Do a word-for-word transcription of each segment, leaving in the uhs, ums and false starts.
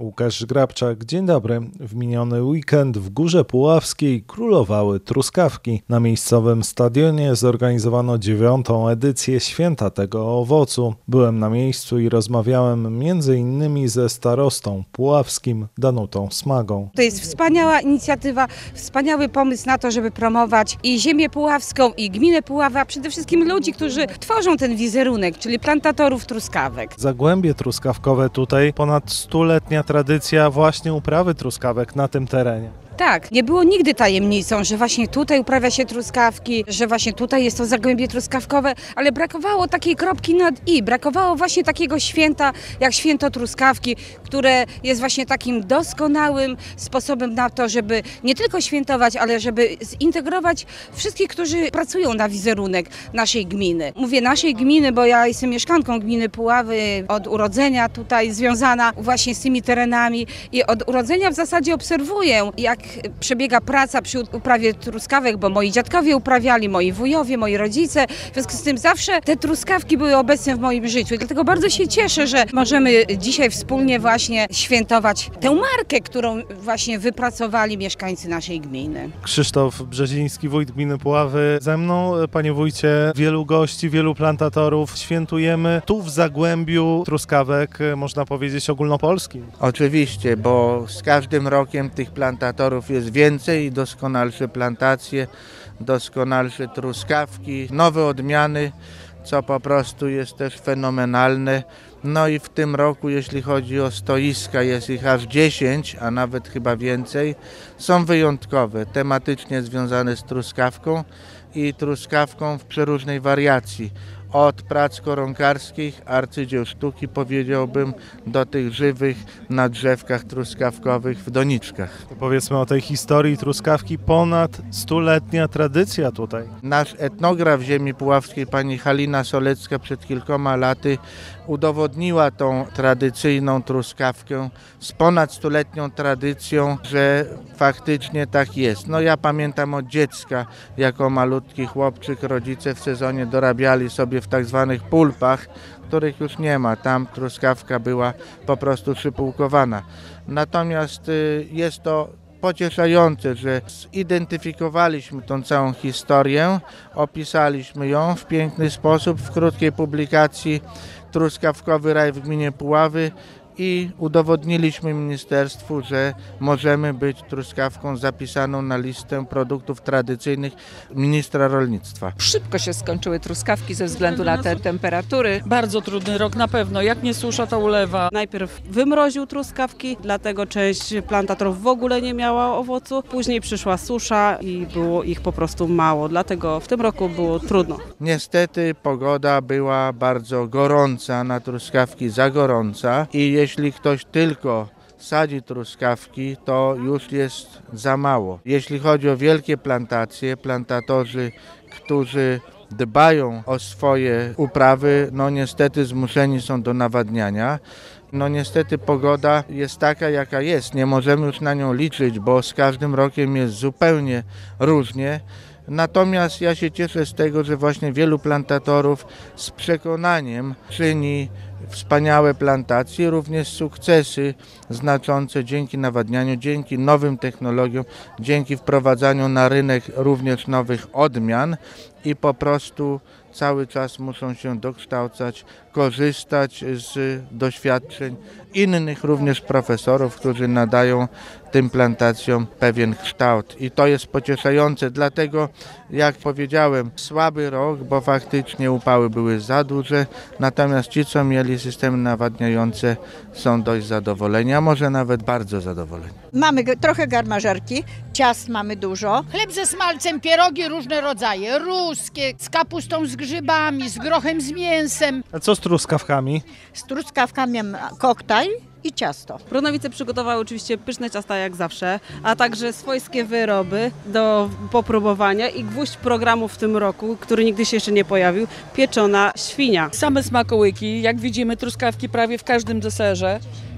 Łukasz Grabczak, dzień dobry. W miniony weekend w Górze Puławskiej królowały truskawki. Na miejscowym stadionie zorganizowano dziewiątą edycję Święta tego owocu. Byłem na miejscu i rozmawiałem między innymi ze starostą puławskim Danutą Smagą. To jest wspaniała inicjatywa, wspaniały pomysł na to, żeby promować i ziemię puławską, i gminę Puławy, a przede wszystkim ludzi, którzy tworzą ten wizerunek, czyli plantatorów truskawek. Zagłębie truskawkowe tutaj, ponad stuletnia tradycja właśnie uprawy truskawek na tym terenie. Tak, nie było nigdy tajemnicą, że właśnie tutaj uprawia się truskawki, że właśnie tutaj jest to zagłębie truskawkowe, ale brakowało takiej kropki nad i, brakowało właśnie takiego święta jak święto truskawki, które jest właśnie takim doskonałym sposobem na to, żeby nie tylko świętować, ale żeby zintegrować wszystkich, którzy pracują na wizerunek naszej gminy. Mówię naszej gminy, bo ja jestem mieszkanką gminy Puławy, od urodzenia tutaj związana właśnie z tymi terenami i od urodzenia w zasadzie obserwuję, jak przebiega praca przy uprawie truskawek, bo moi dziadkowie uprawiali, moi wujowie, moi rodzice. W związku z tym zawsze te truskawki były obecne w moim życiu i dlatego bardzo się cieszę, że możemy dzisiaj wspólnie właśnie świętować tę markę, którą właśnie wypracowali mieszkańcy naszej gminy. Krzysztof Brzeziński, wójt gminy Puławy. Ze mną, panie wójcie, wielu gości, wielu plantatorów. Świętujemy tu w Zagłębiu truskawek, można powiedzieć ogólnopolskim. Oczywiście, bo z każdym rokiem tych plantatorów jest więcej i doskonalsze plantacje, doskonalsze truskawki, nowe odmiany, co po prostu jest też fenomenalne. No i w tym roku, jeśli chodzi o stoiska, jest ich aż dziesięć, a nawet chyba więcej, są wyjątkowe, tematycznie związane z truskawką i truskawką w przeróżnej wariacji. Od prac koronkarskich, arcydzieł sztuki, powiedziałbym, do tych żywych na drzewkach truskawkowych w doniczkach. To powiedzmy o tej historii truskawki, ponad stuletnia tradycja tutaj. Nasz etnograf ziemi puławskiej, pani Halina Solecka, przed kilkoma laty udowodniła tą tradycyjną truskawkę z ponad stuletnią tradycją, że faktycznie tak jest. No ja pamiętam od dziecka, jako malutki chłopczyk, rodzice w sezonie dorabiali sobie w tak zwanych pulpach, których już nie ma. Tam truskawka była po prostu przypułkowana. Natomiast jest to pocieszające, że zidentyfikowaliśmy tą całą historię, opisaliśmy ją w piękny sposób w krótkiej publikacji Truskawkowy Raj w gminie Puławy i udowodniliśmy ministerstwu, że możemy być truskawką zapisaną na listę produktów tradycyjnych ministra rolnictwa. Szybko się skończyły truskawki ze względu na te temperatury. Bardzo trudny rok na pewno, jak nie susza, to ulewa. Najpierw wymroził truskawki, dlatego część plantatorów w ogóle nie miała owocu. Później przyszła susza i było ich po prostu mało, dlatego w tym roku było trudno. Niestety pogoda była bardzo gorąca, na truskawki za gorąca i jeśli ktoś tylko sadzi truskawki, to już jest za mało. Jeśli chodzi o wielkie plantacje, plantatorzy, którzy dbają o swoje uprawy, no niestety zmuszeni są do nawadniania. No niestety pogoda jest taka, jaka jest. Nie możemy już na nią liczyć, bo z każdym rokiem jest zupełnie różnie. Natomiast ja się cieszę z tego, że właśnie wielu plantatorów z przekonaniem czyni wspaniałe plantacje, również sukcesy znaczące dzięki nawadnianiu, dzięki nowym technologiom, dzięki wprowadzaniu na rynek również nowych odmian i po prostu cały czas muszą się dokształcać, korzystać z doświadczeń innych również profesorów, którzy nadają tym plantacjom pewien kształt. I to jest pocieszające, dlatego jak powiedziałem, słaby rok, bo faktycznie upały były za duże, natomiast ci, co mieli systemy nawadniające, są dość zadowoleni, a może nawet bardzo zadowoleni. Mamy trochę garmażerki, ciast mamy dużo. Chleb ze smalcem, pierogi różne rodzaje, ruskie, z kapustą, z grzybami, z grochem, z mięsem. A co z truskawkami? Z truskawkami koktajl i ciasto. Bronowice przygotowały oczywiście pyszne ciasta jak zawsze, a także swojskie wyroby do popróbowania i gwóźdź programu w tym roku, który nigdy się jeszcze nie pojawił, pieczona świnia. Same smakołyki, jak widzimy truskawki prawie w każdym deserze.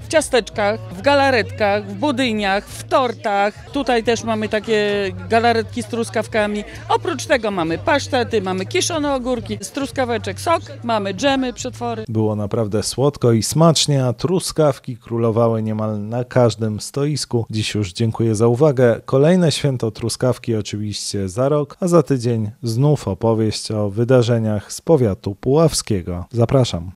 w ciasteczkach, w galaretkach, w budyniach, w tortach. Tutaj też mamy takie galaretki z truskawkami. Oprócz tego mamy pasztety, mamy kiszone ogórki, z truskaweczek sok, mamy dżemy, przetwory. Było naprawdę słodko i smacznie, a truskawki królowały niemal na każdym stoisku. Dziś już dziękuję za uwagę. Kolejne święto truskawki oczywiście za rok, a za tydzień znów opowieść o wydarzeniach z powiatu puławskiego. Zapraszam.